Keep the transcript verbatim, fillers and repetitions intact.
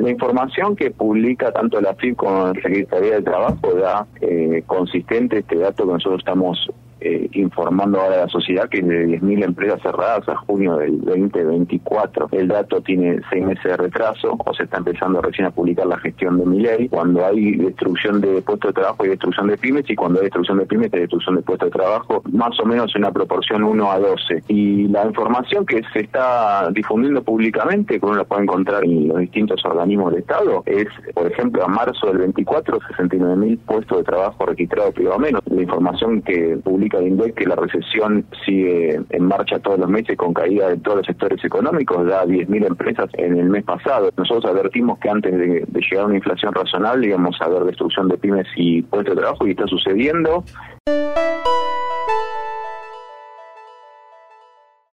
La información que publica tanto la A F I P como la Secretaría de Trabajo da eh, consistente este dato que nosotros estamos eh, informando ahora a la sociedad, que es de diez mil empresas cerradas a junio del veinte veinticuatro. El dato tiene seis meses de retraso, o se está empezando recién a publicar la gestión de Milei. Cuando hay destrucción de puestos de trabajo hay destrucción de pymes, y cuando hay destrucción de pymes hay destrucción de puestos de trabajo, más o menos en una proporción uno a doce. Y la información que se está difundiendo públicamente, que uno la puede encontrar en los distintos organismos de Estado, es, por ejemplo, a marzo del veinticuatro, sesenta y nueve mil puestos de trabajo registrados privado menos. La información que publica el INDEC, que la recesión sigue en marcha todos los meses con caída de todos los sectores económicos, da diez mil empresas en el mes pasado. Nosotros advertimos que antes de, de llegar a una inflación razonable íbamos a ver destrucción de pymes y puestos de trabajo, y está sucediendo.